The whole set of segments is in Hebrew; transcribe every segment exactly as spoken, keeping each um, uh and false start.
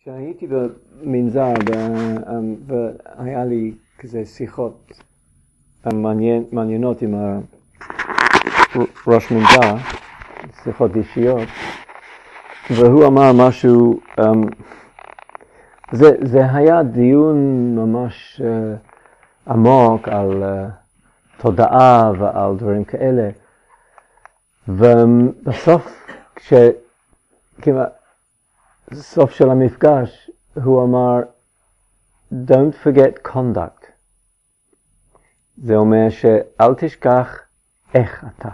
כשהייתי במנזר והיה לי כזה שיחות מעניינות עם ראש מנזר, שיחות אישיות, והוא אמר משהו, זה, זה היה דיון ממש עמוק על תודעה ועל דברים כאלה, ובסוף, כש... כמעט, סוף של המפגש, הוא אמר, don't forget conduct. זה אומר שאל תשכח איך אתה.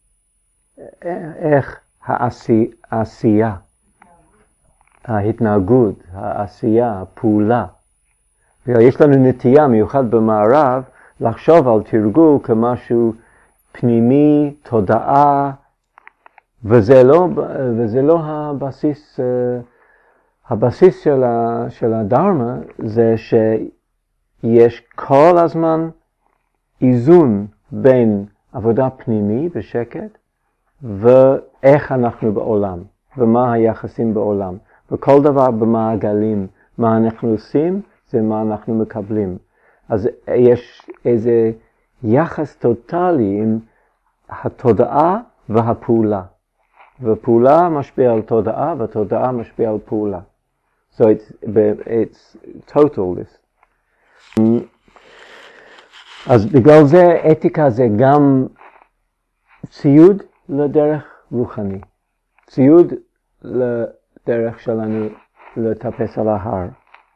איך העשייה, ההתנהגות, העשייה, הפעולה. ויש לנו נטייה מיוחד במערב לחשוב על תרגול כמשהו פנימי, תודעה, וזה לא, וזה לא הבסיס, הבסיס של, ה, של הדרמה, זה שיש כל הזמן איזון בין עבודה פנימי בשקט, ואיך אנחנו בעולם, ומה היחסים בעולם. וכל דבר במעגלים, מה אנחנו עושים, זה מה אנחנו מקבלים. אז יש איזה יחס טוטלי עם התודעה והפעולה. ופעולה משפיעה על תודעה, ותודעה משפיעה על פעולה. So it's, it's total this. אז בגלל זה אתיקה זה גם ציוד לדרך רוחני. ציוד לדרך שלנו לטפס על ההר.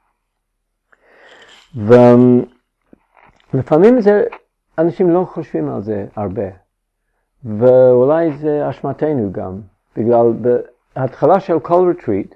ולפעמים זה, אנשים לא חושבים על זה הרבה. ואולי זה אשמתנו גם, בגלל בהתחלה של כל ריטריט,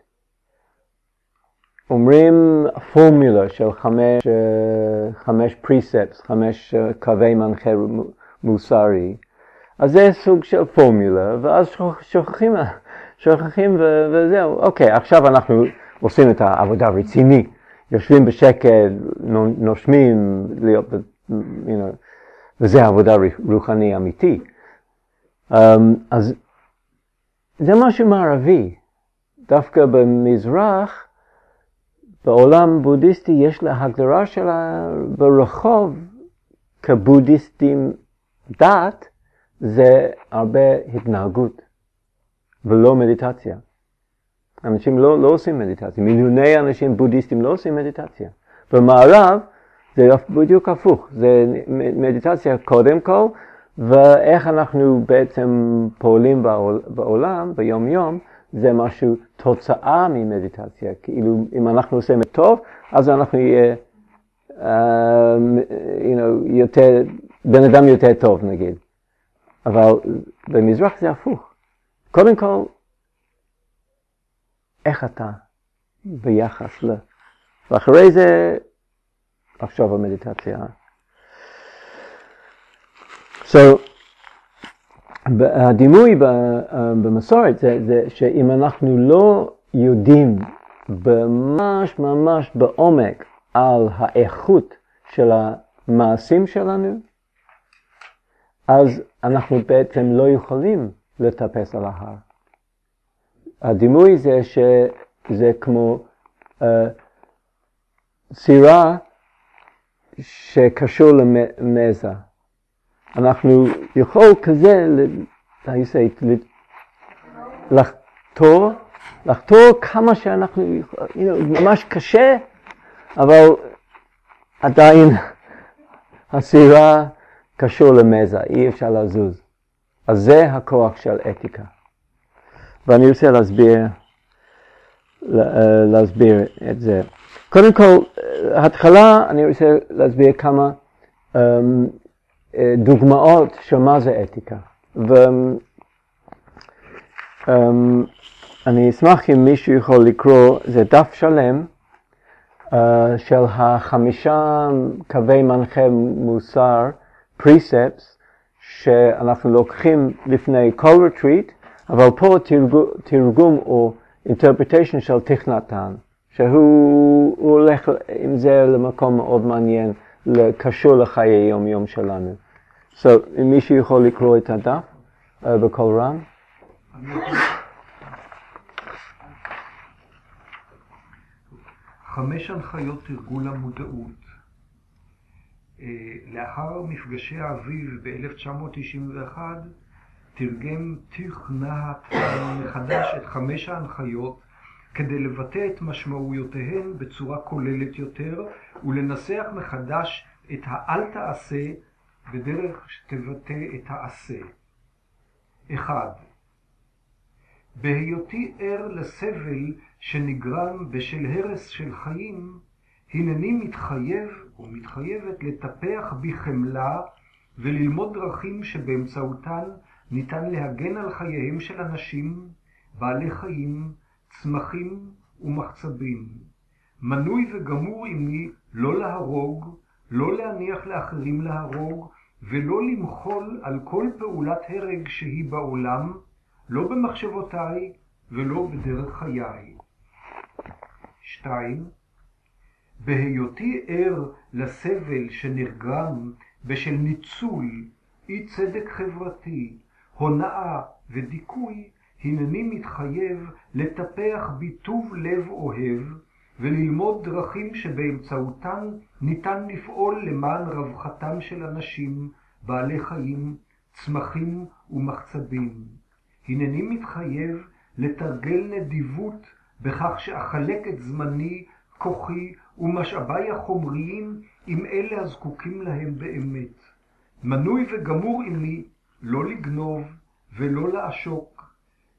אומרים פורמולה של חמש, חמש פריספס, חמש קווי מנחה מוסרי. אז זה סוג של פורמולה, ואז שוכחים, שוכחים ו- וזהו. אוקיי, עכשיו אנחנו עושים את העבודה רציני. יושבים בשקט, נושמים, להיות, you know, וזה עבודה רוחני אמיתי. Um, אז זה משהו מערבי. דווקא במזרח, בעולם בודהיסטי יש לה הגדרה שלה ברחוב כבודהיסטים דת, זה הרבה התנהגות ולא מדיטציה. אנשים לא, לא עושים מדיטציה. מיליוני אנשים בודהיסטים לא עושים מדיטציה. במערב זה בדיוק הפוך. זה מדיטציה קודם כל, ואיך אנחנו בעצם פועלים בעולם, ביום יום, זה משהו תוצאה ממדיטציה. כאילו, אם אנחנו עושים את טוב, אז אנחנו יהיה, uh, you know, יותר, בן אדם יותר טוב נגיד. אבל במזרח זה הפוך. קודם כל, איך אתה ביחס ל... ואחרי זה, לחשוב על מדיטציה. So, הדימוי במסורת זה, זה שאם אנחנו לא יודעים ממש ממש בעומק על האיכות של המעשים שלנו, אז אנחנו בעצם לא יכולים לטפס על ההר. הדימוי זה שזה כמו uh, סירה שקשור למזה. אנחנו יכול כזה, how you say, לחתור, לחתור כמה שאנחנו, you know, ממש קשה, אבל עדיין הסירה קשור למזה, אי אפשר לזוז. אז זה הכוח של אתיקה. ואני רוצה להסביר, להסביר את זה. קודם כל, התחלה אני רוצה להסביר כמה um, דוגמאות של מה זה אתיקה. ואני אשמח אם מישהו יכול לקרוא, זה דף שלם uh, של החמישה קווי מנחה מוסר, פריספס, שאנחנו לוקחים לפני כל ריטריט, אבל פה תרגום, תרגום או interpretation של תיך נתן, שהוא הולך עם זה למקום מאוד מעניין, קשור לחיי יום יום שלנו. So, אם מישהו יכול לקרוא את הדף uh, בקול רם? חמש הנחיות תרגול המודעות. לאחר מפגשי האביב ב-אלף תשע מאות תשעים ואחת תרגם תיך נהט מחדש את חמש ההנחיות כדי לבטא את משמעויותיהן בצורה כוללת יותר ולנסח מחדש את האל תעשה בדרך שתבטא את העשה. אחד. בהיותי ער לסבל שנגרם בשל הרס של חיים, הנני מתחייב או מתחייבת לטפח בי חמלה וללמוד דרכים שבאמצעותן ניתן להגן על חייהם של אנשים, בעלי חיים, צמחים ומחצבים. מנוי וגמור עמי לא להרוג, לא להניח לאחרים להרוג, ולא למחול על כל פעולת הרג שהיא בעולם, לא במחשבותיי ולא בדרך חיי. שתיים. בהיותי ער לסבל שנגרם בשל ניצול, אי צדק חברתי, הונאה ודיכוי, הנני מתחייב לטפח ביטוב לב אוהב וללמוד דרכים שבאמצעותן ניתן לפעול למען רווחתם של אנשים, בעלי חיים, צמחים ומחצבים. הנני מתחייב לתרגל נדיבות בכך שאחלק את זמני, כוחי ומשאביי החומריים עם אלה הזקוקים להם באמת. מנוי וגמור עמי לא לגנוב ולא לעשוק.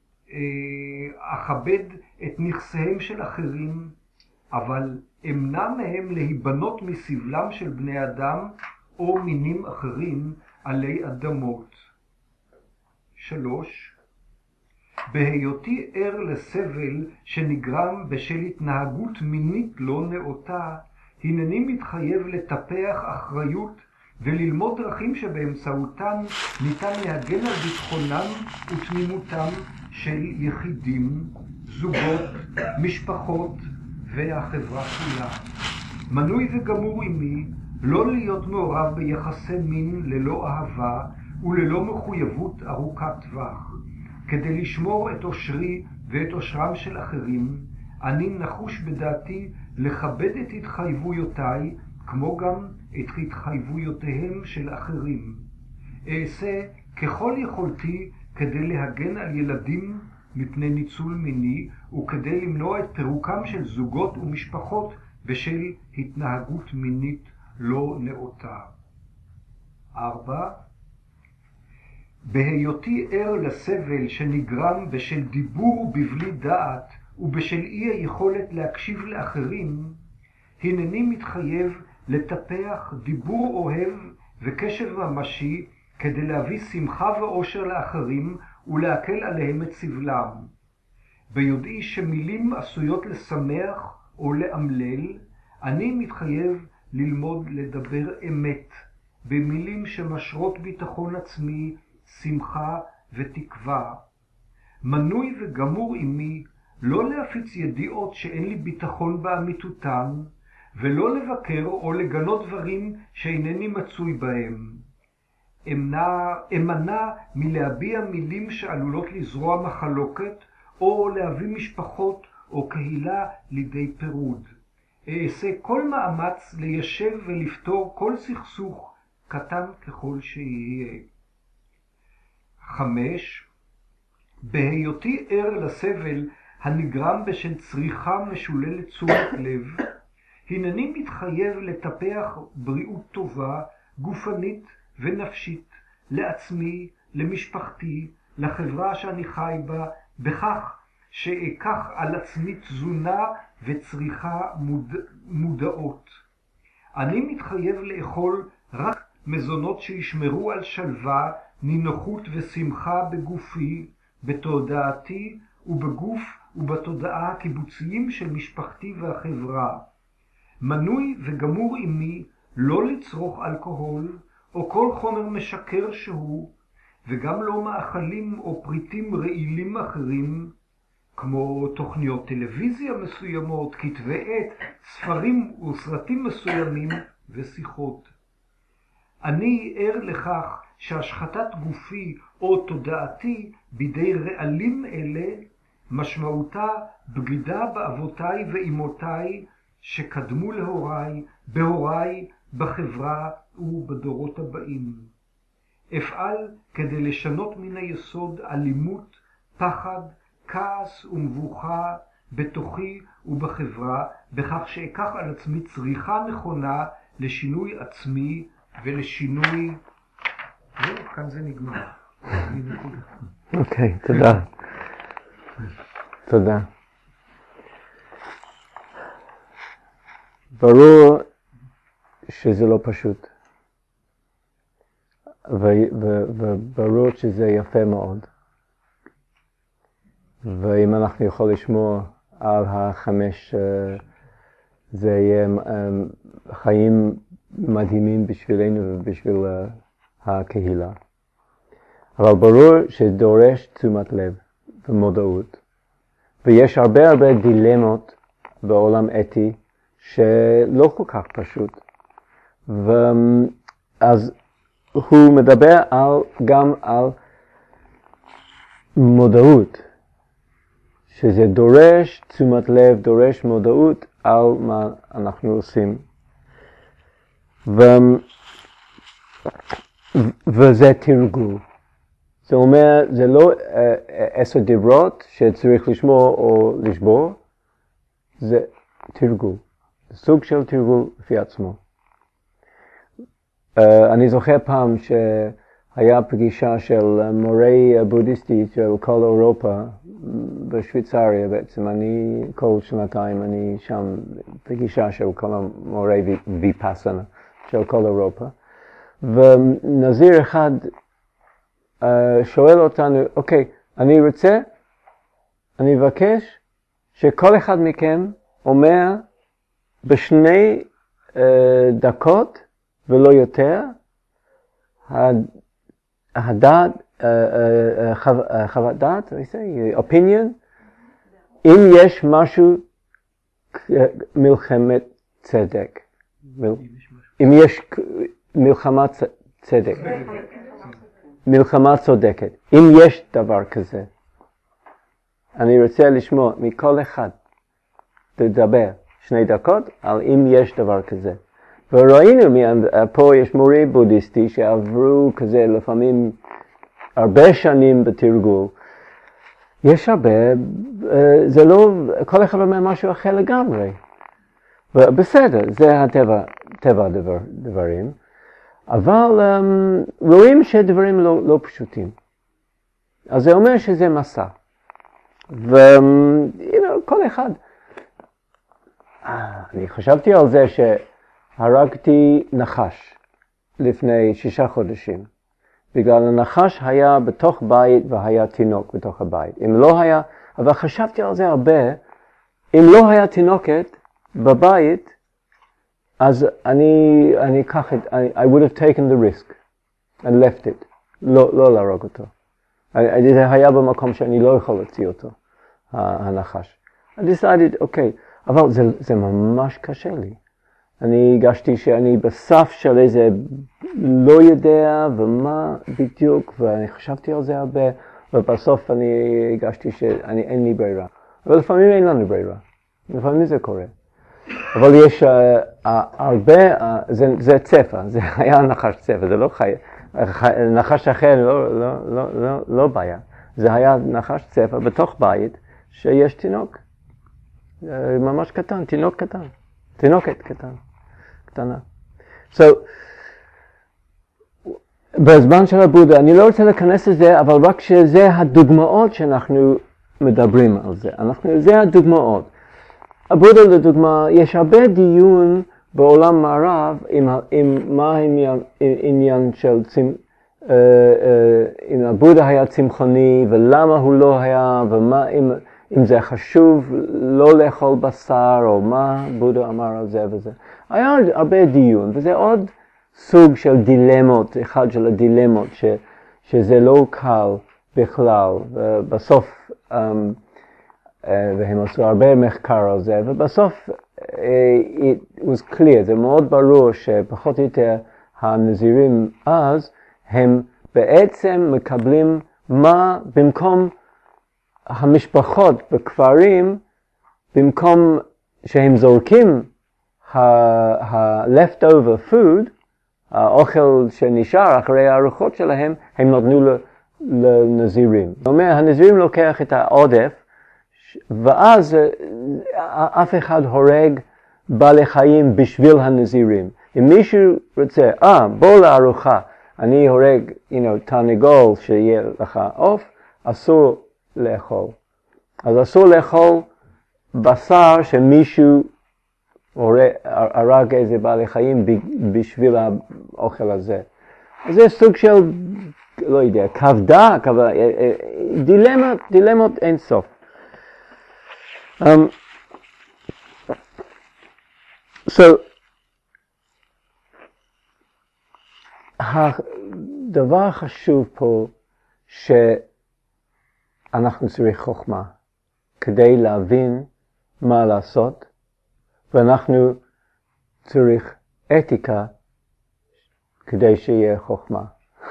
אכבד את נכסיהם של אחרים, אבל אמנע מהם להיבנות מסבלם של בני אדם או מינים אחרים עלי אדמות. שלוש. בהיותי ער לסבל שנגרם בשל התנהגות מינית לא נאותה, הנני מתחייב לטפח אחריות וללמוד דרכים שבאמצעותן ניתן להגן על ביטחונם ותמימותם של יחידים, זוגות, משפחות והחברה כולה. מנוי וגמור עמי לא להיות מעורב ביחסי מין ללא אהבה וללא מחויבות ארוכת טווח. כדי לשמור את אושרי ואת אושרם של אחרים, אני נחוש בדעתי לכבד את התחייבויותיי, כמו גם את התחייבויותיהם של אחרים. אעשה ככל יכולתי כדי להגן על ילדים מפני ניצול מיני, וכדי למנוע את פירוקם של זוגות ומשפחות בשל התנהגות מינית לא נאותה. ארבע. בהיותי ער לסבל שנגרם בשל דיבור בבלי דעת ובשל אי היכולת להקשיב לאחרים, הנני מתחייב לטפח דיבור אוהב וקשב ממשי כדי להביא שמחה ואושר לאחרים ולהקל עליהם את סבלם. ביודעי שמילים עשויות לשמח או לאמלל, אני מתחייב ללמוד לדבר אמת, במילים שמשרות ביטחון עצמי, שמחה ותקווה. מנוי וגמור עמי לא להפיץ ידיעות שאין לי ביטחון באמיתותן, ולא לבקר או לגנות דברים שאינני מצוי בהם. אמנע, אמנע מלהביע מילים שעלולות לזרוע מחלוקת, או להביא משפחות או קהילה לידי פירוד. אעשה כל מאמץ ליישב ולפתור כל סכסוך, קטן ככל שיהיה. חמש. בהיותי ער לסבל הנגרם בשל צריכה משוללת תשומת לב, הנני מתחייב לטפח בריאות טובה, גופנית ונפשית, לעצמי, למשפחתי, לחברה שאני חי בה, בכך שאקח על עצמי תזונה וצריכה מוד... מודעות. אני מתחייב לאכול רק מזונות שישמרו על שלווה, נינוחות ושמחה בגופי, בתודעתי ובגוף ובתודעה הקיבוציים של משפחתי והחברה. מנוי וגמור עמי לא לצרוך אלכוהול או כל חומר משכר שהוא, וגם לא מאכלים או פריטים רעילים אחרים, כמו תוכניות טלוויזיה מסוימות, כתבי עת, ספרים וסרטים מסוימים ושיחות. אני ער לכך שהשחתת גופי או תודעתי בידי רעלים אלה, משמעותה בגידה באבותיי ואימותיי שקדמו להוריי, בהוריי, בחברה ובדורות הבאים. אפעל כדי לשנות מן היסוד אלימות, פחד, כעס ומבוכה בתוכי ובחברה, בכך שאקח על עצמי צריכה נכונה לשינוי עצמי ולשינוי... זהו, כאן זה נגמר. אוקיי, תודה. תודה. ברור שזה לא פשוט. וברור שזה יפה מאוד. ואם אנחנו יכולים לשמוע על החמש, זה יהיה חיים מדהימים בשבילנו ובשביל הקהילה. אבל ברור שדורש תשומת לב ומודעות. ויש הרבה הרבה דילמות בעולם אתי שלא כל כך פשוט. ואז הוא מדבר על, גם על מודעות, שזה דורש תשומת לב, דורש מודעות על מה אנחנו עושים. ו... וזה תרגול. זה אומר, זה לא עשר דיברות שצריך לשמוע או לשבור, זה תרגול. זה סוג של תרגול לפי עצמו. Uh, אני זוכר פעם שהיה פגישה של מורה בודהיסטי של כל אירופה בשוויצריה בעצם. אני כל שנתיים אני שם פגישה של כל המורה ויפאסנה של כל אירופה. ונזיר אחד uh, שואל אותנו, אוקיי, אני רוצה, אני מבקש שכל אחד מכם אומר בשני uh, דקות ולא יותר, הדעת, חוות דעת, opinion, אם יש משהו מלחמת צדק, אם יש מלחמה צדק, מלחמה צודקת, אם יש דבר כזה, אני רוצה לשמוע מכל אחד לדבר שני דקות על אם יש דבר כזה. וראינו, פה יש מורה בודהיסטי שעברו כזה לפעמים הרבה שנים בתרגול. יש הרבה, זה לא, כל אחד אומר משהו אחר לגמרי. ובסדר, זה הטבע, טבע הדבר, דברים. אבל um, רואים שדברים לא, לא פשוטים. אז זה אומר שזה מסע. ו... you know, כל אחד. אני חשבתי על זה ש... הרגתי נחש לפני שישה חודשים. בגלל הנחש היה בתוך בית והיה תינוק בתוך הבית. אם לא היה, אבל חשבתי על זה הרבה, אם לא היה תינוקת בבית, אז אני, אני אקח את, I, I would have taken the risk and left it. לא, לא להרוג אותו. זה היה במקום שאני לא יכול להוציא אותו, הנחש. I decided, אוקיי, אבל זה, זה ממש קשה לי. אני הגשתי שאני בסף של איזה לא יודע ומה בדיוק, ואני חשבתי על זה הרבה, ובסוף אני הגשתי שאני אין לי ברירה. אבל לפעמים אין לנו ברירה, לפעמים זה קורה. אבל יש uh, uh, הרבה, uh, זה, זה צפה, זה היה נחש צפה, זה לא חי, נחש אחר לא, לא, לא, לא, לא בעיה. זה היה נחש צפה בתוך בית שיש תינוק, uh, ממש קטן, תינוק קטן. תינוקת קטן, קטנה. So, בזמן של הבודה, אני לא רוצה להיכנס לזה, אבל רק שזה הדוגמאות שאנחנו מדברים על זה. אנחנו, זה הדוגמאות. הבודה לדוגמה, יש הרבה דיון בעולם מערב עם, עם מה העניין של צמ... אם הבודה היה צמחוני ולמה הוא לא היה, ומה אם... אם זה חשוב לא לאכול בשר, או מה בודה אמר על זה וזה. היה הרבה דיון, וזה עוד סוג של דילמות, אחד של הדילמות, ש, שזה לא קל בכלל. ובסוף, um, uh, והם עשו הרבה מחקר על זה, ובסוף uh, it was clear, זה מאוד ברור שפחות או יותר הנזירים אז, הם בעצם מקבלים מה במקום המשפחות בכפרים, במקום שהם זורקים ה-leftover food, האוכל שנשאר אחרי הארוחות שלהם, הם נתנו לנזירים. זאת אומרת, הנזירים לוקח את העודף, ואז אף אחד הורג בעלי חיים בשביל הנזירים. אם מישהו רוצה, אה, בוא לארוחה, אני הורג, you know, תרנגול שיהיה לך עוף, אסור לאכול. אז אסור לאכול בשר שמישהו הרג איזה בעלי חיים בשביל האוכל הזה. אז זה סוג של, לא יודע, כבדה, דילמות, דילמות אין סוף. Um, so, הדבר החשוב פה שאנחנו צריך חוכמה כדי להבין מה לעשות, ואנחנו צריך אתיקה כדי שיהיה חוכמה.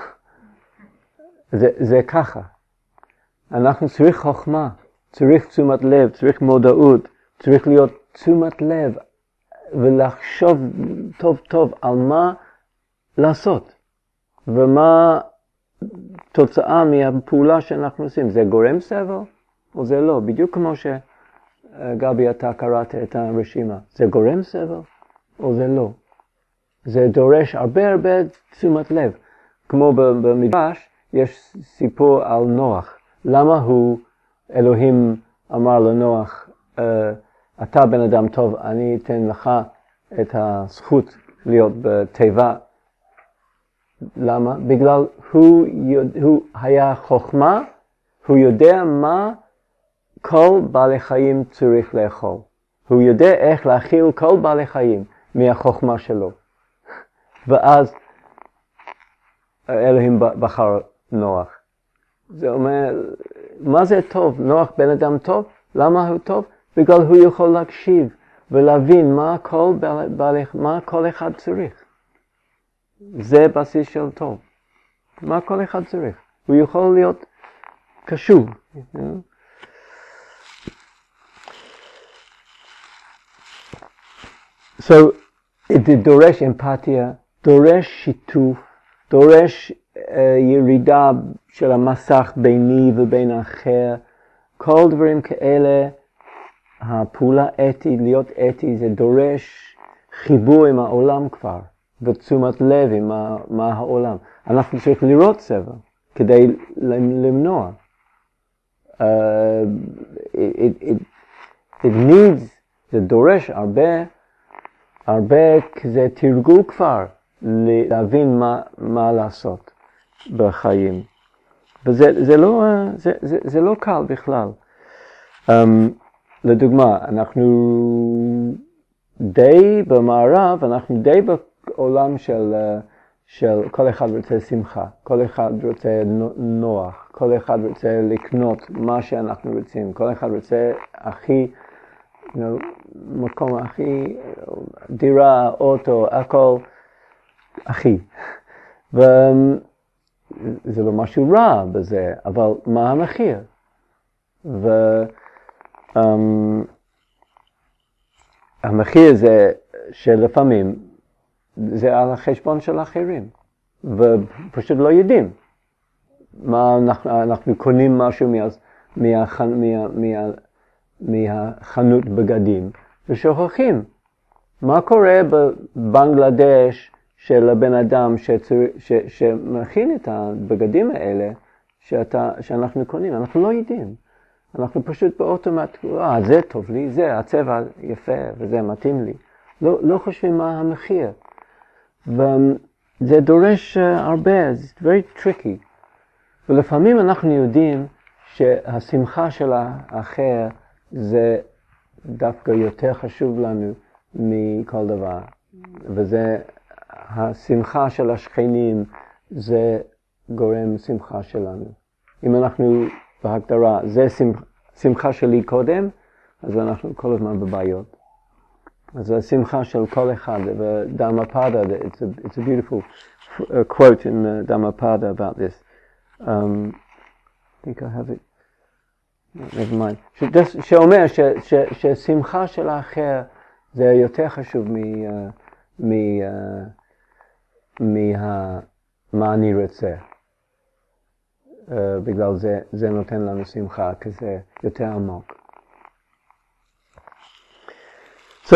זה, זה ככה. אנחנו צריך חוכמה, צריך תשומת לב, צריך מודעות, צריך להיות תשומת לב ולחשוב טוב טוב על מה לעשות ומה תוצאה מהפעולה שאנחנו עושים. זה גורם סבל או זה לא? בדיוק כמו שגבי אתה קראת את הרשימה. זה גורם סבל או זה לא? זה דורש הרבה הרבה תשומת לב. כמו במדרש יש סיפור על נוח. למה הוא, אלוהים אמר לנוח, אתה בן אדם טוב, אני אתן לך את הזכות להיות בטבע. למה? בגלל הוא, הוא היה חוכמה, הוא יודע מה כל בעלי חיים צריך לאכול. הוא יודע איך להכיל כל בעלי חיים מהחוכמה שלו. ואז אלוהים בחר נוח. זה אומר, מה זה טוב? נוח בן אדם טוב? למה הוא טוב? בגלל הוא יכול להקשיב ולהבין מה כל, בעלי, מה כל אחד צריך. זה בסיס של טוב. מה כל אחד צריך. הוא יכול להיות קשוב. You know? So, זה דורש אמפתיה, דורש שיתוף, דורש uh, ירידה של המסך ביני ובין האחר. כל דברים כאלה, הפעולה אתית, להיות אתי, זה דורש חיבור עם העולם כבר, ותשומת לב עם מה, מה העולם. אנחנו צריכים לראות סבל, כדי למנוע. Uh, it, it, it needs, זה דורש הרבה, הרבה כזה תרגול כבר, להבין מה, מה לעשות בחיים. וזה זה לא, זה, זה, זה לא קל בכלל. Um, לדוגמה, אנחנו די במערב, אנחנו די בעולם של, של כל אחד רוצה שמחה, כל אחד רוצה נוח, כל אחד רוצה לקנות מה שאנחנו רוצים, כל אחד רוצה הכי, you know, מקום הכי, דירה, אוטו, הכל הכי. וזה לא משהו רע בזה, אבל מה המחיר? ו... Um, המחיר זה שלפעמים זה על החשבון של האחרים, ופשוט לא יודעים. מה אנחנו, אנחנו קונים משהו מה, מה, מה, מה, מהחנות בגדים, ושוכחים. מה קורה בבנגלדש של הבן אדם שצר, ש, שמכין את הבגדים האלה שאתה, שאנחנו קונים? אנחנו לא יודעים. אנחנו פשוט באוטומט, אה, זה טוב לי, זה, הצבע יפה וזה מתאים לי. לא, לא חושבים מה המחיר. וזה דורש הרבה, זה very tricky. ולפעמים אנחנו יודעים שהשמחה של האחר זה דווקא יותר חשוב לנו מכל דבר. וזה, השמחה של השכנים זה גורם שמחה שלנו. אם אנחנו בהגדרה, זה שמחה שלי קודם, אז אנחנו כל הזמן בבעיות. אז השמחה של כל אחד, ודהמפדה, it's a, it's a beautiful quote in the Dhammapada about this. Um, I think I have it. Never mind. שאומר ששמחה של האחר זה יותר חשוב מ... מ... מה... מה אני רוצה. Uh, בגלל זה, זה נותן לנו שמחה, כי זה יותר עמוק. So,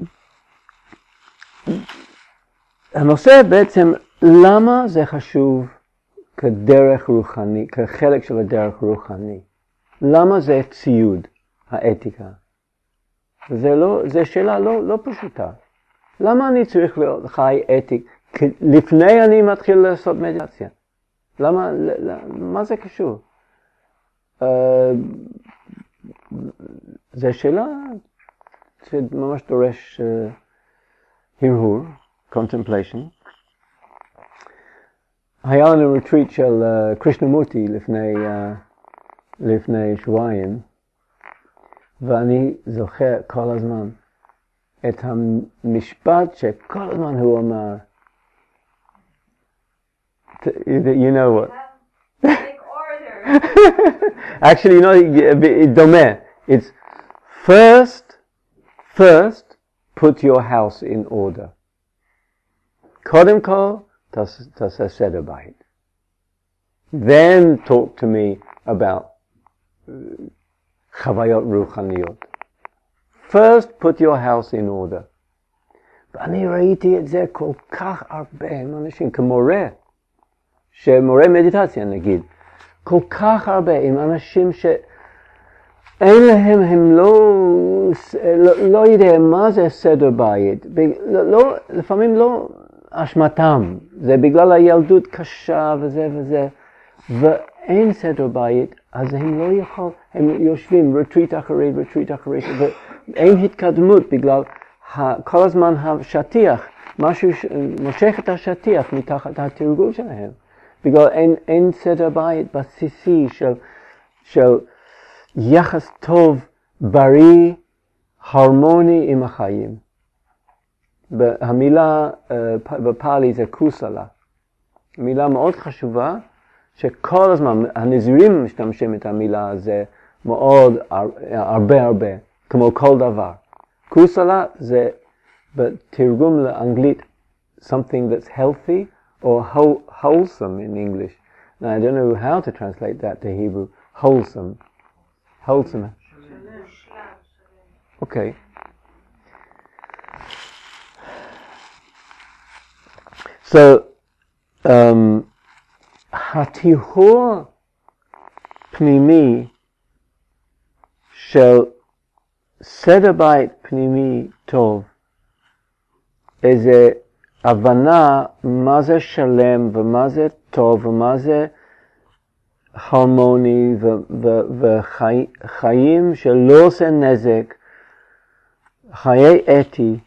הנושא בעצם, למה זה חשוב כדרך רוחני, כחלק של הדרך רוחני? למה זה ציוד, האתיקה? זה לא, זה שאלה לא, לא פשוטה. למה אני צריך להיות חי אתיק לפני אני מתחיל לעשות מדיטציה? למה, מה זה קשור? Uh, זה שאלה שממש דורש uh, הרהור, contemplation. היה לנו ריטריט של uh, קרישנמורטי לפני, uh, לפני שבועיים, ואני זוכר כל הזמן את המשפט שכל הזמן הוא אמר, you know what? Take order. Actually, you know, it's דומה. It's first, first, put your house in order. קודם כל, תעשה סדר בית. Then talk to me about חוויות רוחניות. First, put your house in order. ואני ראיתי את זה כל כך הרבה עם אנשים, כמורה, שמורה מדיטציה נגיד, כל כך הרבה עם אנשים שאין להם, הם לא, לא, לא יודע מה זה סדר בית, לא, לפעמים לא אשמתם, זה בגלל הילדות קשה וזה וזה, ואין סדר בית, אז הם לא יכול, הם יושבים רטריט אחרי רטריט אחרי, ואין התקדמות בגלל כל הזמן השטיח, משהו מושך את השטיח מתחת התרגול שלהם. בגלל אין, אין סדר בית בסיסי של, של יחס טוב, בריא, הרמוני עם החיים. המילה בפאלי זה קוסלה. מילה מאוד חשובה, שכל הזמן, הנזירים משתמשים את המילה הזה מאוד הרבה הרבה, כמו כל דבר. קוסלה זה בתרגום לאנגלית something that's healthy, or whole, wholesome in English. Now, I don't know how to translate that to Hebrew. Wholesome. Wholesome. Okay. So, um, הטיהור פנימי של סדר בית פנימי טוב, איזה הבנה מה זה שלם ומה זה טוב ומה זה הרמוני וחיים שלא עושה נזק, חיי אתי,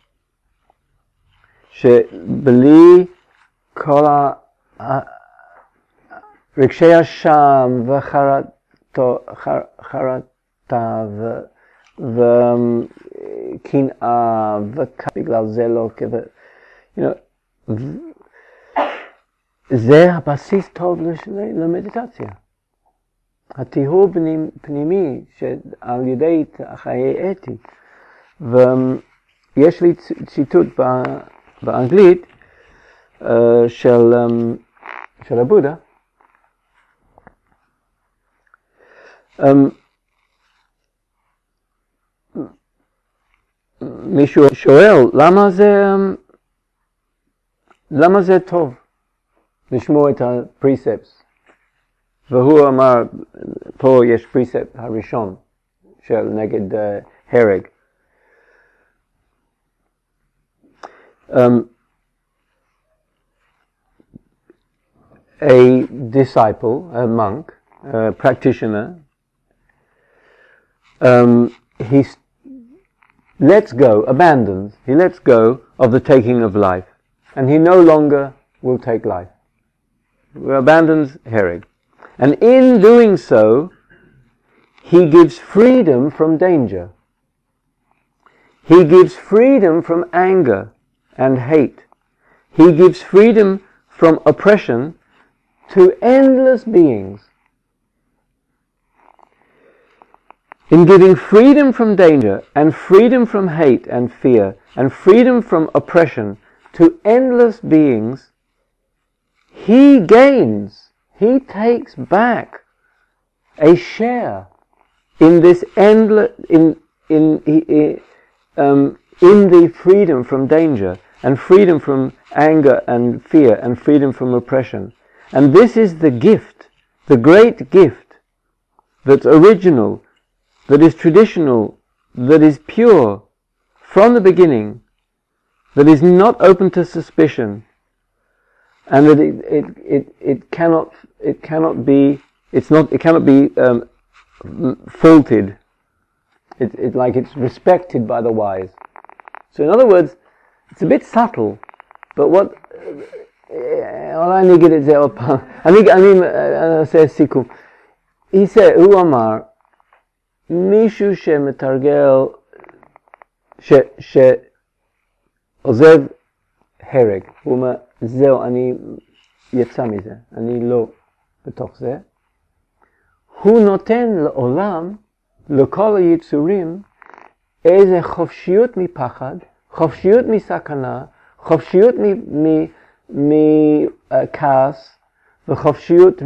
שבלי כל רגשי אשם וחרטה וקנאה ובגלל זה לא כזה, you know, זה הבסיס טוב למדיטציה. הטיהור פנימי שעל ידי חיי אתי. ויש לי ציטוט באנגלית של, של הבודה. מישהו שואל למה זה למה זה טוב לשמוע את הפריספס? והוא אמר, פה יש פריספס הראשון של נגד uh, הרג. Um, a disciple, a monk, a practitioner, um, he lets go, abandons, he lets go of the taking of life. And he no longer will take life. He abandons hereg. And in doing so, he gives freedom from danger. He gives freedom from anger and hate. He gives freedom from oppression to endless beings. in giving freedom from danger and freedom from hate and fear and freedom from oppression to endless beings, he gains, he takes back a share in this endless, in, in, in, um, in the freedom from danger and freedom from anger and fear and freedom from oppression. And this is the gift, the great gift that's original, that is traditional, that is pure from the beginning, that is not open to suspicion, and that it it it, it cannot it cannot be it's not it cannot be um, faulted. It it like it's respected by the wise. So in other words, it's a bit subtle, but what אולי אני אגיד את זה עוד פעם. אני אעשה סיכום. הוא אמר, מישהו שמתרגל, שעוזב הרג, הוא אומר, זהו, אני יצא מזה, אני לא בתוך זה. הוא נותן לעולם, לכל היצורים, איזה חופשיות מפחד, חופשיות מסכנה, חופשיות מכעס, וחופשיות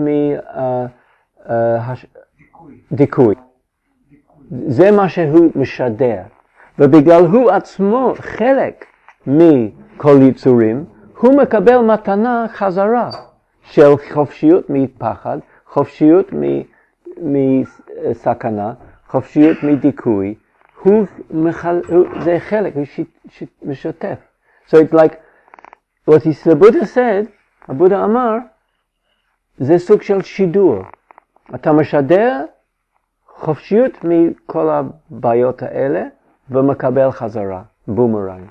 מדיכוי. זה מה שהוא משדר. ובגלל הוא עצמו חלק מכל יצורים, הוא מקבל מתנה חזרה של חופשיות מפחד, חופשיות מסכנה, חופשיות מדיכוי. הוא מחל... זה חלק, הוא משתף. So it's like, what the Buddha said, הבודה אמר, זה סוג של שידור. אתה משדר חופשיות מכל הבעיות האלה, ומקבל חזרה, בומרנג.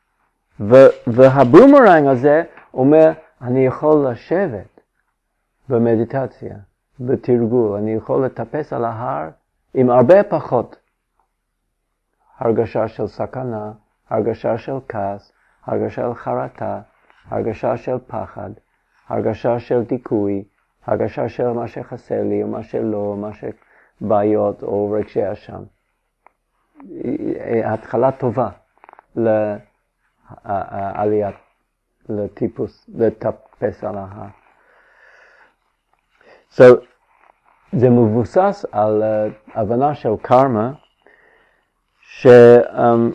והבומרנג הזה אומר, אני יכול לשבת במדיטציה, בתרגול, אני יכול לטפס על ההר עם הרבה פחות הרגשה של סכנה, הרגשה של כעס, הרגשה של חרטה, הרגשה של פחד, הרגשה של דיכוי, הרגשה של מה שחסר לי, או מה שלא, מה שבעיות או רגשי אשם. התחלה טובה לעליית, לטיפוס, לטפס על ההר. So, זה מבוסס על uh, הבנה של קרמה, ש, um,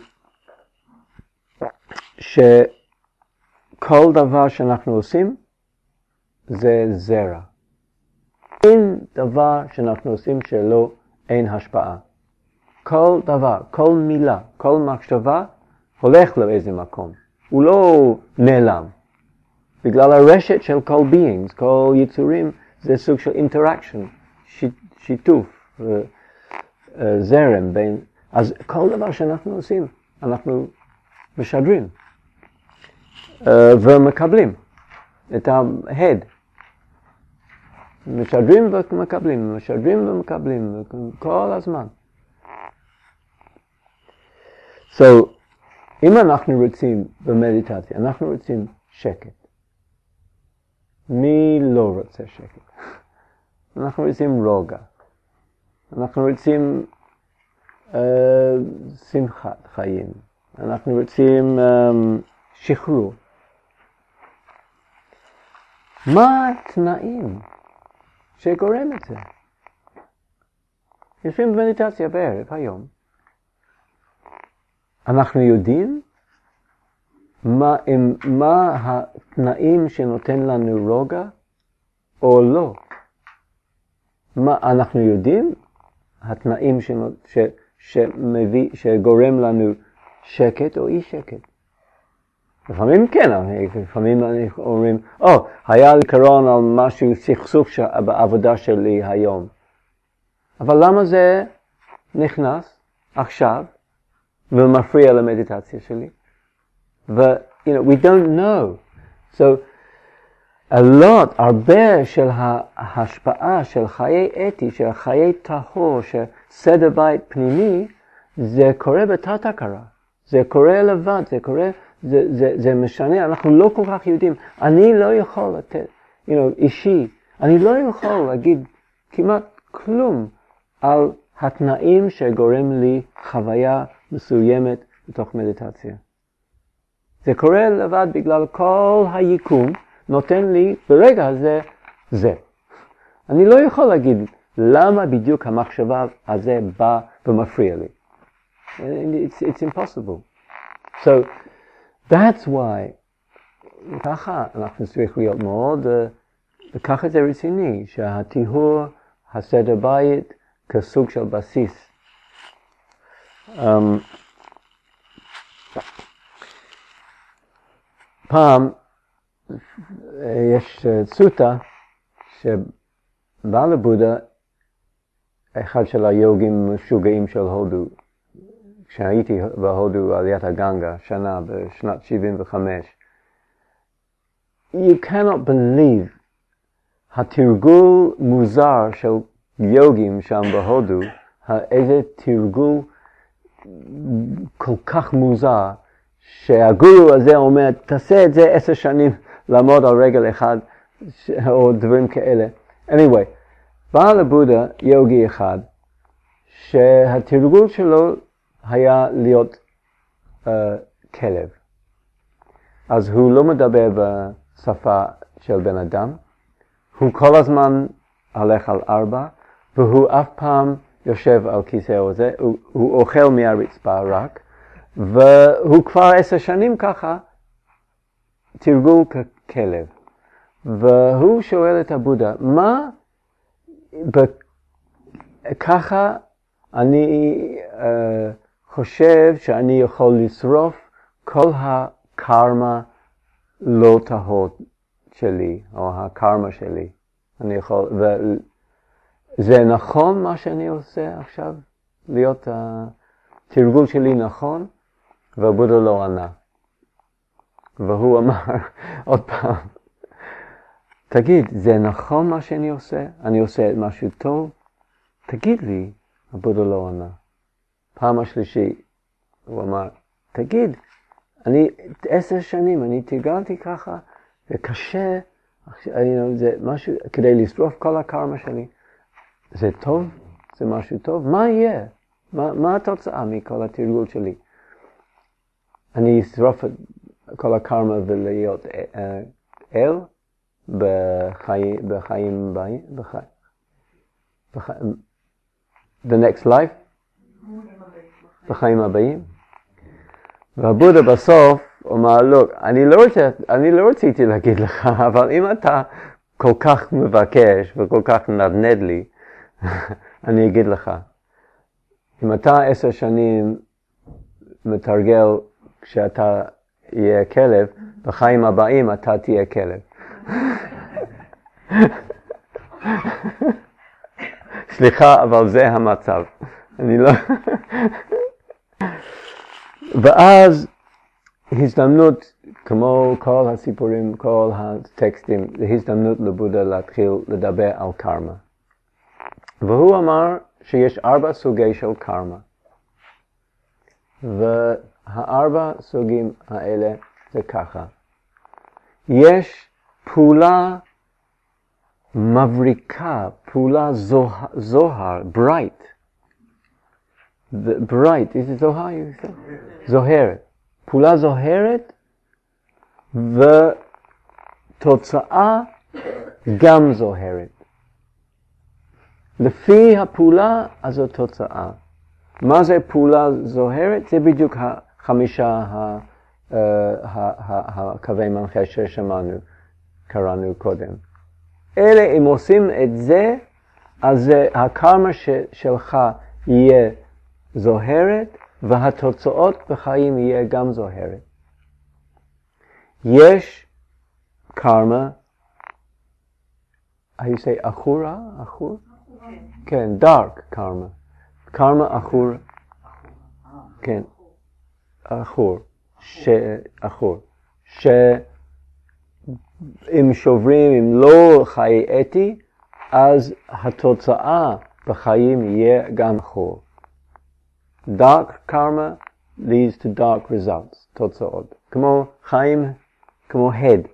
שכל דבר שאנחנו עושים זה זרע. אין דבר שאנחנו עושים שלא אין השפעה. כל דבר, כל מילה, כל מחשבה הולך לאיזה מקום. הוא לא נעלם. בגלל הרשת של כל beings, כל יצורים, זה סוג של interaction, שיתוף, זרם בין... אז כל דבר שאנחנו עושים, אנחנו משדרים ומקבלים את ההד. משדרים ומקבלים, משדרים ומקבלים, כל הזמן. So, אם אנחנו רוצים במדיטציה, אנחנו רוצים שקט. מי לא רוצה שקט? אנחנו רוצים רוגע. אנחנו רוצים uh, שמחת חיים. אנחנו רוצים um, שחרור. מה התנאים שגורם את זה? יושבים במדיטציה בערב היום. אנחנו יודעים מה, הם, מה התנאים שנותן לנו רוגע או לא. מה אנחנו יודעים? התנאים שנות, ש, שמביא, שגורם לנו שקט או אי שקט. לפעמים כן, לפעמים אומרים, או, oh, היה לי קרון על משהו, סכסוך בעבודה שלי היום. אבל למה זה נכנס עכשיו ומפריע למדיטציה שלי? ו, you know, we don't know. So, a lot, הרבה של ההשפעה של חיי אתי, של חיי טהור, של סדר בית פנימי, זה קורה בתת הכרה. זה קורה לבד, זה קורה, זה, זה, זה משנה, אנחנו לא כל כך יודעים. אני לא יכול לתת, you know, אישי, אני לא יכול להגיד כמעט כלום על התנאים שגורם לי חוויה מסוימת בתוך מדיטציה. זה קורה לבד בגלל כל היקום נותן לי ברגע הזה זה. אני לא יכול להגיד למה בדיוק המחשבה הזה בא ומפריע לי. It's, it's impossible. So that's why ככה אנחנו צריכים להיות מאוד, וככה זה רציני, שהטיהור, הסדר בית, כסוג של בסיס. Um, פעם יש צוטה שבא לבודה, אחד של היוגים משוגעים של הודו, כשהייתי בהודו עליית הגנגה, שנה בשנת שבעים וחמש, you cannot believe התרגול מוזר של יוגים שם בהודו, איזה תרגול כל כך מוזר, שהגורו הזה אומר, תעשה את זה עשר שנים לעמוד על רגל אחד, או דברים כאלה. anyway, בא לבודה יוגי אחד, שהתרגול שלו היה להיות uh, כלב. אז הוא לא מדבר בשפה של בן אדם, הוא כל הזמן הולך על ארבע, והוא אף פעם יושב על כיסא או זה, הוא, הוא אוכל מהרצפה רק, והוא כבר עשר שנים ככה, תרגול ככלב. והוא שואל את הבודה, מה ככה אני uh, חושב שאני יכול לשרוף כל הקרמה לא טהות שלי, או הקרמה שלי. אני יכול, וזה נכון מה שאני עושה עכשיו? להיות התרגול שלי נכון? והבודה לא ענה. והוא אמר עוד פעם, תגיד, זה נכון מה שאני עושה? אני עושה משהו טוב? תגיד לי, הבודה לא ענה. פעם השלישי, הוא אמר, תגיד, אני עשר שנים, אני תרגלתי ככה, זה קשה, זה משהו, כדי לשרוף כל הקרמה שלי. זה טוב? זה משהו טוב? מה יהיה? מה, מה התוצאה מכל התרגול שלי? אני אשרוף את כל הקרמה ולהיות אל בחיים, בחיים הבאים? בחיים. בחיים. The next life? בחיים הבאים? והבודה בסוף אומר, לא, אני לא, רוצה, אני לא רציתי להגיד לך, אבל אם אתה כל כך מבקש וכל כך נדנד לי, אני אגיד לך, אם אתה עשר שנים מתרגל כשאתה יהיה כלב, בחיים הבאים אתה תהיה כלב. סליחה, אבל זה המצב. אני לא... ואז הזדמנות, כמו כל הסיפורים, כל הטקסטים, הזדמנות לבודה להתחיל לדבר על קרמה. והוא אמר שיש ארבע סוגי של קרמה. והארבע סוגים האלה זה ככה. יש פעולה מבריקה, פעולה זוהר, זוהר bright. The bright, is it זוהר? זוהרת. פעולה זוהרת ותוצאה גם זוהרת. לפי הפעולה, אז זו תוצאה. מה זה פעולה זוהרת? זה בדיוק החמישה הקווי מנחה ששמענו, קראנו קודם. אלה, אם עושים את זה, אז הקרמה שלך יהיה זוהרת, והתוצאות בחיים יהיה גם זוהרת. יש קרמה, how you say, אחורה? אחור? כן, dark קרמה. קרמה אחור. כן, אחור. אחור. שאם שוברים, אם לא חיי אתי, אז התוצאה בחיים יהיה גם אחור. Dark karma leads to dark results, תוצאות. כמו חיים, כמו הד.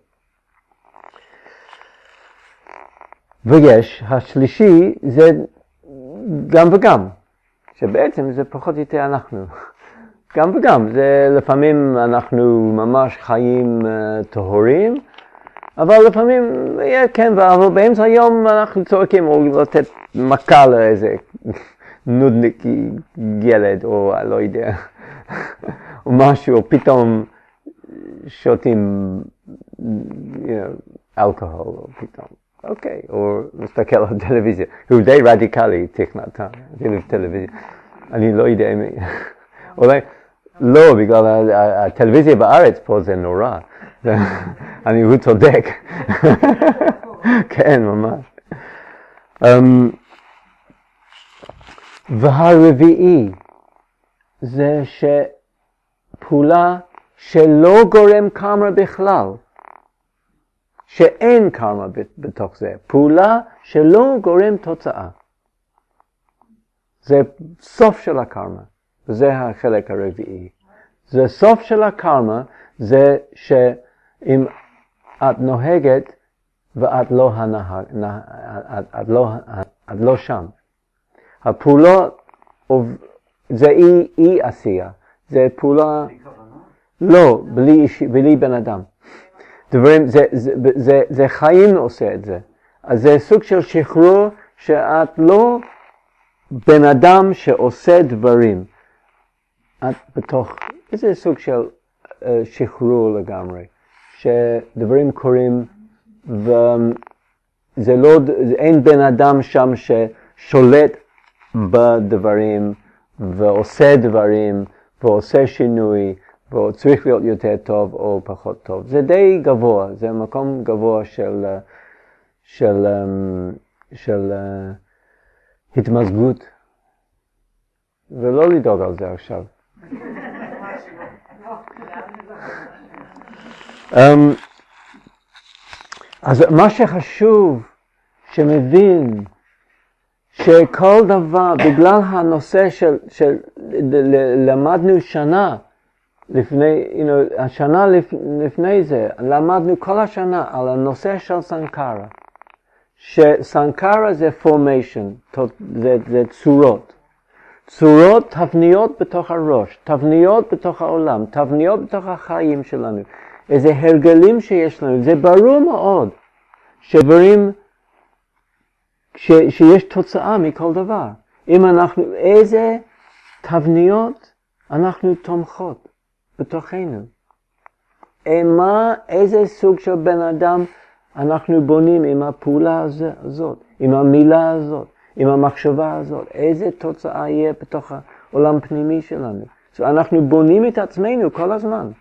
ויש, השלישי זה גם וגם. שבעצם זה פחות או יותר אנחנו. גם וגם, זה לפעמים אנחנו ממש חיים uh, טהורים, אבל לפעמים, yeah, כן, אבל באמצע היום אנחנו צורקים, או לתת מכה לאיזה נודניק ילד, או לא יודע, או משהו, או פתאום שותים you know, אלכוהול, או פתאום, אוקיי, או מסתכל על טלוויזיה, הוא די רדיקלי, תכנתה, טלוויזיה, אני לא יודע מי, אולי, לא, בגלל הטלוויזיה בארץ פה זה נורא. אני, הוא צודק. כן, ממש. והרביעי זה שפעולה שלא גורם קרמה בכלל, שאין קרמה בתוך זה, פעולה שלא גורם תוצאה. זה סוף של הקרמה. וזה החלק הרביעי. זה סוף של הקרמה, זה שאם את נוהגת ואת לא הנהג, את, את, לא, את לא שם. הפעולות, זה אי, אי עשייה. זה פעולה, לא, בלי, בלי בן אדם. דברים, זה, זה, זה, זה חיים עושה את זה. אז זה סוג של שחרור שאת לא בן אדם שעושה דברים. את בתוך איזה סוג של uh, שחרור לגמרי, שדברים קורים וזה לא, אין בן אדם שם ששולט בדברים ועושה דברים ועושה שינוי וצריך להיות יותר טוב או פחות טוב. זה די גבוה, זה מקום גבוה של, של, של, של uh, התמזגות, ולא לדאוג על זה עכשיו. um, אז מה שחשוב שמבין שכל דבר, בגלל הנושא של, של למדנו שנה לפני, you know, השנה לפ, לפני זה, למדנו כל השנה על הנושא של סנקרה, שסנקרה זה formation, זה, זה צורות. צורות, תבניות בתוך הראש, תבניות בתוך העולם, תבניות בתוך החיים שלנו. איזה הרגלים שיש לנו, זה ברור מאוד שדברים, ש, שיש תוצאה מכל דבר. אם אנחנו, איזה תבניות אנחנו תומכות בתוכנו. מה, איזה סוג של בן אדם אנחנו בונים עם הפעולה הזאת, עם המילה הזאת. עם המחשבה הזאת, איזה תוצאה יהיה בתוך העולם פנימי שלנו. So, אנחנו בונים את עצמנו כל הזמן.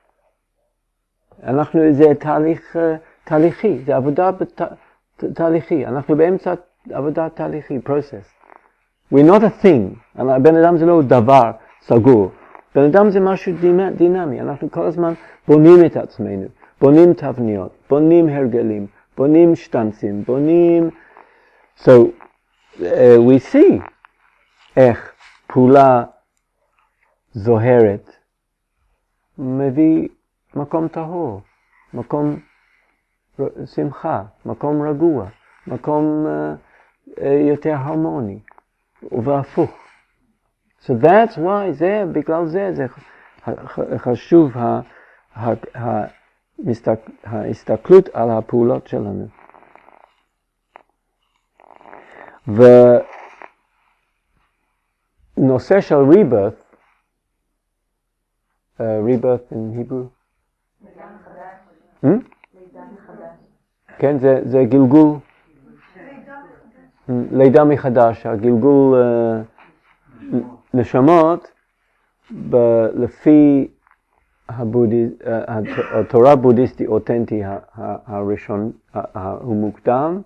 אנחנו, זה תהליך, תהליכי, זה עבודה בת, תהליכי. אנחנו באמצע עבודה תהליכי, process. We're not a thing. בן אדם זה לא דבר סגור. בן אדם זה משהו דינמי. אנחנו כל הזמן בונים את עצמנו, בונים תבניות, בונים הרגלים, בונים שטנצים, בונים... So, Uh, we see איך פעולה זוהרת מביא מקום טהור, מקום שמחה, מקום רגוע, מקום uh, uh, יותר הרמוני, והפוך. So that's why זה, בגלל זה, זה חשוב ההסתכלות על הפעולות שלנו. ונושא של rebirth, uh, rebirth in Hebrew? לידה מחדש. Hmm? לידה מחדש. כן, זה, זה גלגול. לידה מחדש. הגלגול uh, נשמות, ב- לפי הבודיז, uh, התורה הבודהיסטי אותנטי הראשון, הוא מוקדם,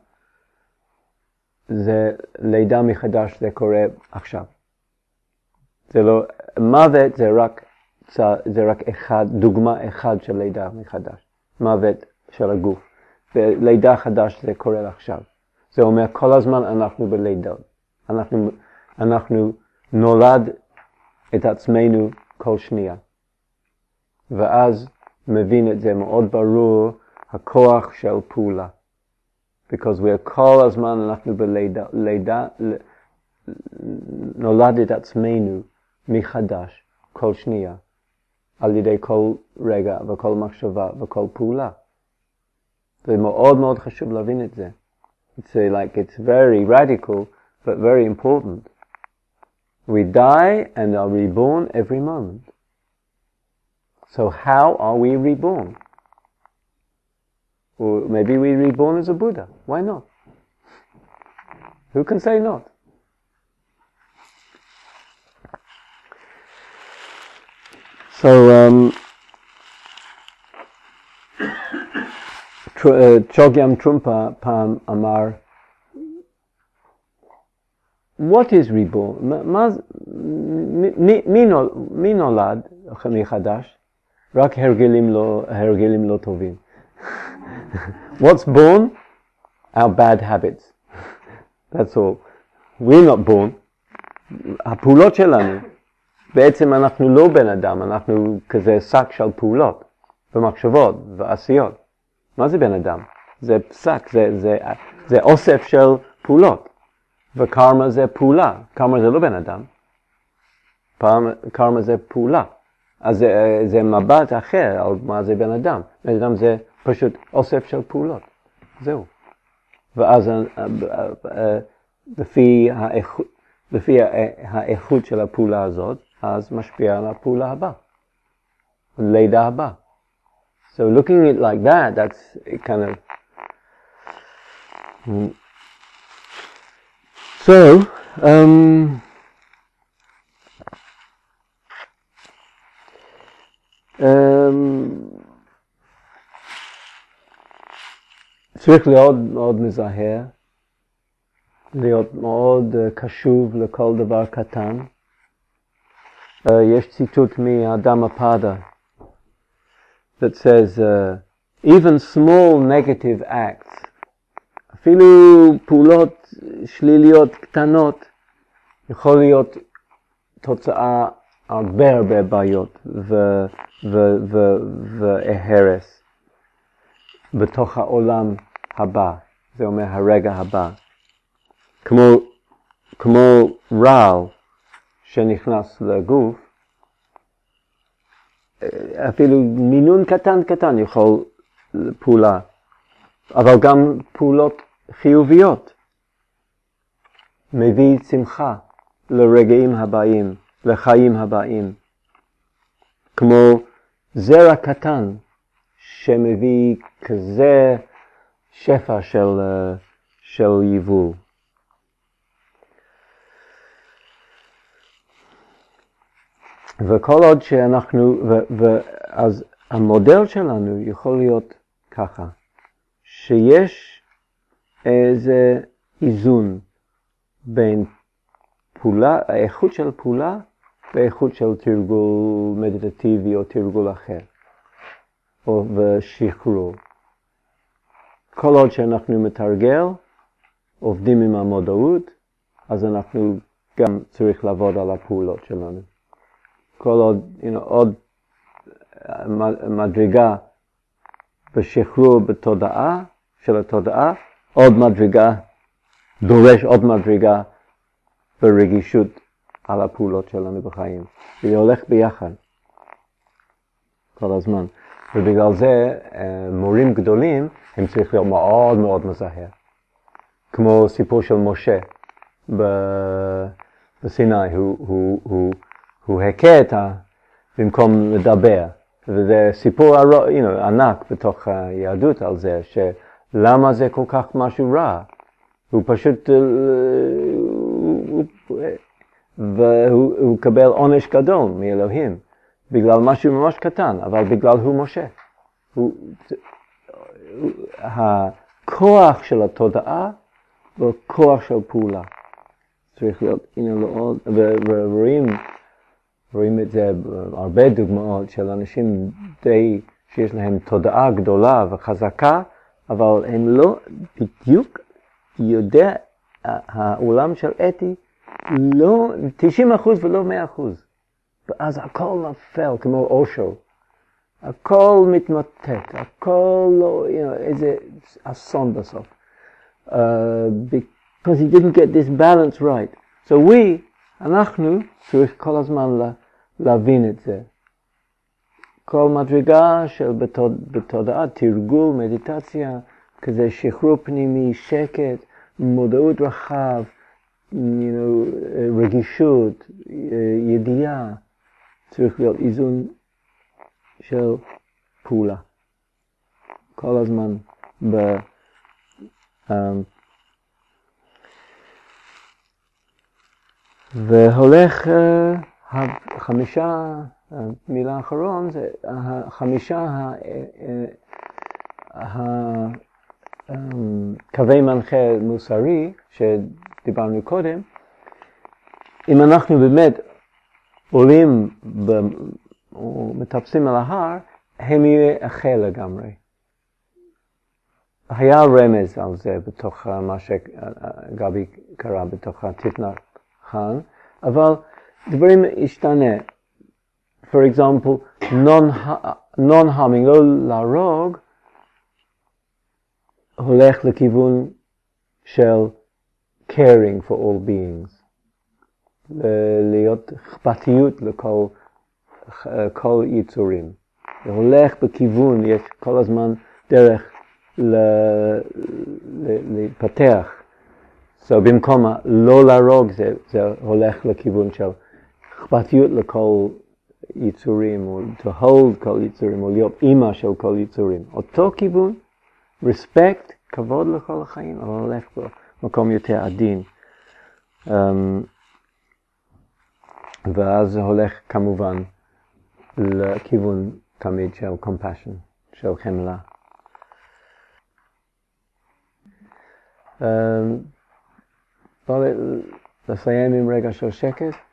זה לידה מחדש, זה קורה עכשיו. זה לא, מוות זה רק, זה רק אחד, דוגמה אחד של לידה מחדש. מוות של הגוף. ולידה חדש זה קורה עכשיו. זה אומר כל הזמן אנחנו בלידה. אנחנו, אנחנו נולד את עצמנו כל שנייה. ואז מבין את זה מאוד ברור, הכוח של פעולה. Because we are כל הזמן אנחנו בלידה, לידה, נולד את עצמנו מחדש, כל שנייה, על ידי כל רגע וכל מחשבה וכל פעולה. זה מאוד מאוד חשוב להבין את זה. It's a, like it's very radical, but very important. We die and are reborn every moment. So how are we reborn? Or maybe we reborn as a Buddha. Why not? Who can say not? So, um, Chogyam Trungpa Pam Amar, what is reborn? Mi nolad מחדש? רק הרגלים לא, הרגלים לא טובים. What's born? Our bad habits. That's all. We're not born. הפעולות שלנו. בעצם אנחנו לא בן אדם, אנחנו כזה שק של פעולות, ומחשבות, ועשיות. מה זה בן אדם? זה שק, זה, זה, זה אוסף של פעולות. וקרמה זה פעולה. קרמה זה לא בן אדם. פעם, קרמה זה פעולה. אז זה, זה מבט אחר על מה זה בן אדם. בן אדם זה פשוט אוסף של פעולות. זהו. ואז לפי האיכות, לפי האיכות של הפעולה הזאת, אז משפיע על הפעולה הבאה. לידה הבאה. So looking at it like that, that's kind of... So, um... צריך להיות מאוד מזהר, להיות מאוד קשוב לכל דבר קטן. יש ציטוט מהדמאפדה that says, uh, even small negative acts, אפילו פעולות שליליות קטנות, יכול להיות תוצאה הרבה הרבה בעיות והרס בתוך העולם הבא, זה אומר הרגע הבא. כמו, כמו רעל שנכנס לגוף, אפילו מינון קטן קטן יכול פעולה, אבל גם פעולות חיוביות, מביא שמחה לרגעים הבאים, לחיים הבאים. כמו זרע קטן שמביא כזה שפע של, של יבול. וכל עוד שאנחנו, אז המודל שלנו יכול להיות ככה, שיש איזה איזון בין פעולה, האיכות של פעולה ואיכות של תרגול מדיטטיבי או תרגול אחר, או ושחרור. כל עוד שאנחנו מתרגל, עובדים עם המודעות, אז אנחנו גם צריך לעבוד על הפעולות שלנו. כל עוד, you know, עוד מדרגה בשחרור בתודעה, של התודעה, עוד מדרגה, דורש עוד מדרגה ברגישות על הפעולות שלנו בחיים. זה הולך ביחד כל הזמן. ובגלל זה מורים גדולים הם צריכים להיות מאוד מאוד מזהר. כמו סיפור של משה בסיני, הוא, הוא, הוא, הוא הקה את ה... במקום לדבר. וזה סיפור you know, ענק בתוך היהדות על זה, שלמה זה כל כך משהו רע. הוא פשוט, והוא, הוא קבל עונש גדול מאלוהים, בגלל משהו ממש קטן, אבל בגלל הוא משה. הוא, הכוח של התודעה וכוח של פעולה. צריך להיות, הנה לעוד, ורואים, רואים את זה הרבה דוגמאות של אנשים די, שיש להם תודעה גדולה וחזקה, אבל הם לא בדיוק יודע, העולם של אתי, לא, תשעים אחוז ולא מאה אחוז. ואז הכל נפל כמו אושו. הכל מתמוטט, הכל לא, you know, איזה אסון בסוף. Uh, because he didn't get this balance right. So we, אנחנו, צריך כל הזמן לה, להבין את זה. כל מדרגה של בתוד, בתודעת תרגול, מדיטציה, כזה שחרור פנימי, שקט, מודעות רחב, you know, רגישות, ידיעה, צריך להיות איזון של פעולה. כל הזמן ב... Um, והולך uh, החמישה, המילה האחרון, זה החמישה הקווי מנחה מוסרי שדיברנו קודם. אם אנחנו באמת עולים או מטפסים על ההר, הם יהיו אחר לגמרי. היה רמז על זה בתוך מה שגבי קרא בתוך התתנת חן, אבל דברים השתנה. For example, non-harming, לא להרוג, הולך לכיוון של caring for all beings. להיות אכפתיות לכל כל יצורים. זה הולך בכיוון, יש כל הזמן דרך להתפתח. So במקום לא להרוג, זה, זה הולך לכיוון של אכפתיות לכל יצורים, או to hold כל יצורים, או להיות אימא של כל יצורים. אותו כיוון, respect, כבוד לכל החיים, אבל הולך במקום יותר עדין. Um, ואז זה הולך כמובן לכיוון תמיד של compassion, של חמלה. Um, בואו לסיים עם רגע של שקט.